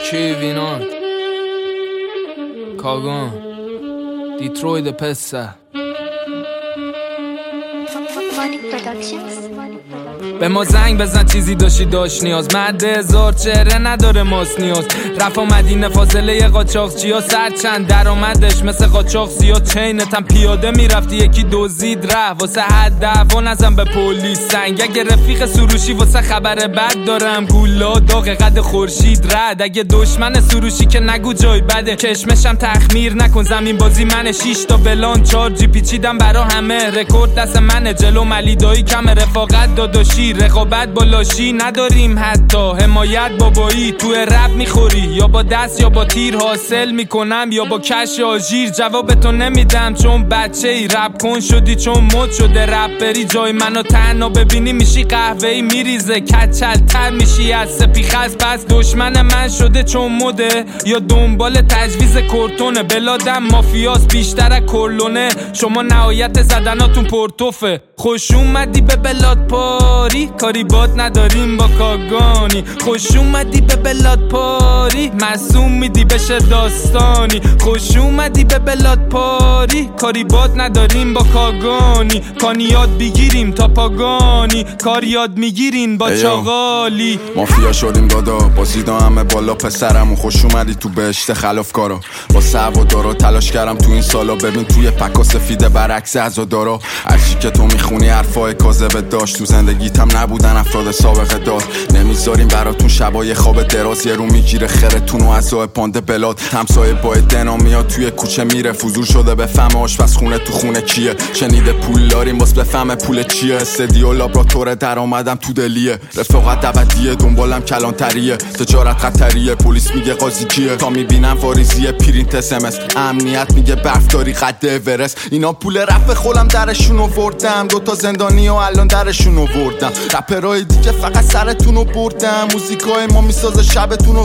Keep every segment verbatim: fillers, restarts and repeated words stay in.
کی ویناند کاگان دیتروید پسه به ما زنگ بزن چیزی داشتی داشت نیاز مرد هزار چهره نداره ماست نیاز رفا مدینه فاصله قاچاق چیا سر چند درآمدش مثل قاچاق زیاد چینتم پیاده میرفتی یکی دوزید ره واسه حد دعوا نزن به پلیس سنگ اگه رفیق سروشی واسه خبر بد دارم گولا داغ قد خورشید رد اگه دشمن سروشی که نگو جای بده کشمشم تخمیر نکن زمین بازی منه شیش تا بلان چار جی پیچیدم برا همه رکورد دست منه جلو ملیدایی کم رفاقت داداشی رقابت با لاشی نداریم حتی حمایت بابایی تو رپ میخوری یا با دست یا با تیر حاصل میکنم یا با کش آژیر جواب تو نمیدم چون بچه ای رپ کن شدی چون مد شده رپ بری جای منو تنها ببینی میشی قهوه‌ای میریزه کچل تر میشی از سپیخ از پس دشمن من شده چون مده یا دنبال تجویز کورتونه بلادم مافیاس بیشتر از کرلونه شما نهایت زدناتون پرتوفه خوش اومدی به بلاد پاری کاری باد نداریم با کاگانی خوش اومدی به بلاد پاری معصوم میدی بشه داستانی خوش اومدی به بلاد پاری کاری باد نداریم با کاگانی کانی یاد بگیریم تا پاگانی کار یاد میگیرین با چاغالی مافیا شدیم دادا بازیدا همه بالا پسرمون خوش اومدی تو بهشت خلافکارا با سوادارا تلاش کردم تو این سالا ببین توی پکا سفیده برعکس عزادارا هرچی که تو میخونی حرفای کاذب داشت تو زندگیتم نبودن افراد سابقه دار نمیذاریم براتون شبای خواب دراز یه رو میگیره خرتون و عزای پانده بلاد همسایه با دنا میاد توی کوچه میره فضول شده به فهم آشپز خونه تو خونه کیه شنیده پول داریم باز بفهم پول چیه استدیو لابراتوار درآمدم تو دلیه رفاقت ابدیه دنبالم کلانتریه تجارت خطریه پلیس میگه قاضی کیه تا میبینم واریزیه پرینت اس ام اس امنیت میگه برفداری قد اورست اینا پول رفع خولم درشون آوردم دو تا زندانی و الان درشون آوردم رپرای دیگه فقط سرتونو بردم موزیکای ما میسازه شبتونو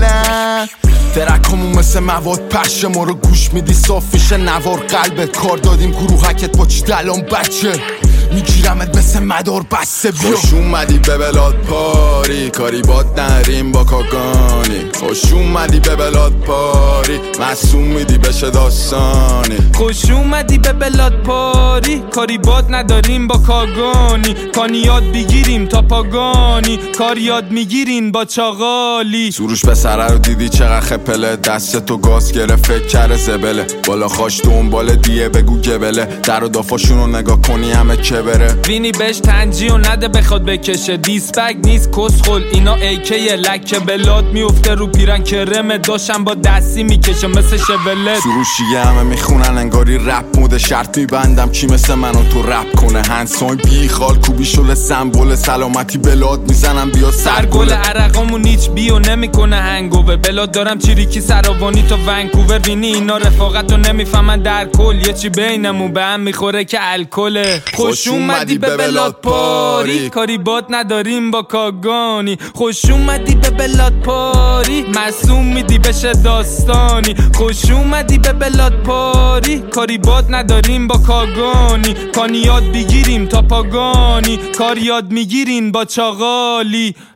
کلن ترکمون مثل مواد پخش ما رو گوش میدی صاف میشه نوار قلبت کار دادیم گروهکت با چی دلان بچه میگیرمت مثل مدار بسته بیا خوش اومدی به بلاد پاری کاری باد نریم با کاگانی خوش اومدی به بلاد پاری معصوم میدی بشه داستانی خوش اومدی به بلاد پاری کاری باد نداریم با کاگانی کانی یاد بگیریم تا پاگانی کار یاد میگیرین با چاغالی سروش به سره رو دیدی چقدر خپله دست تو گاز گره فکر کره زبله بالا خاش دنبال دیه بگو گبله در و دافاشونو نگاه کنی همه که بره وینی بهش تنجی و نده بخواد بکشه دیسپک نیست کسخل اینا ایکه لکه بلاد میفته رو پیرن کرمه داشم با دستی میکشه مثل شبلت سروشی همه میخونن انگاری رپ موده شرط میبندم کی مثل منو تو رپ کنه هنسان بی خال کوبی شل سمبل سلامتی بلاد میزنم بیا سرگل عرقامون هیچ بیو نمیکنه هنگوور بلاد دارم چیریکی سراوانی تا ونکوور وینی اینا رفاقتو نمیفهمن در کل یه چی بینمون به هم میخوره که الکله خوش اومدی به بلاد پاری کاری باد نداریم با کاگانی خوش اومدی به بلاد پاری معصوم میدی بشه داستانی خوش اومدی به بلاد پاری کاری باد نداریم با کاگانی کانی یاد بگیریم تا پاگانی کار یاد میگیرین با چاغالی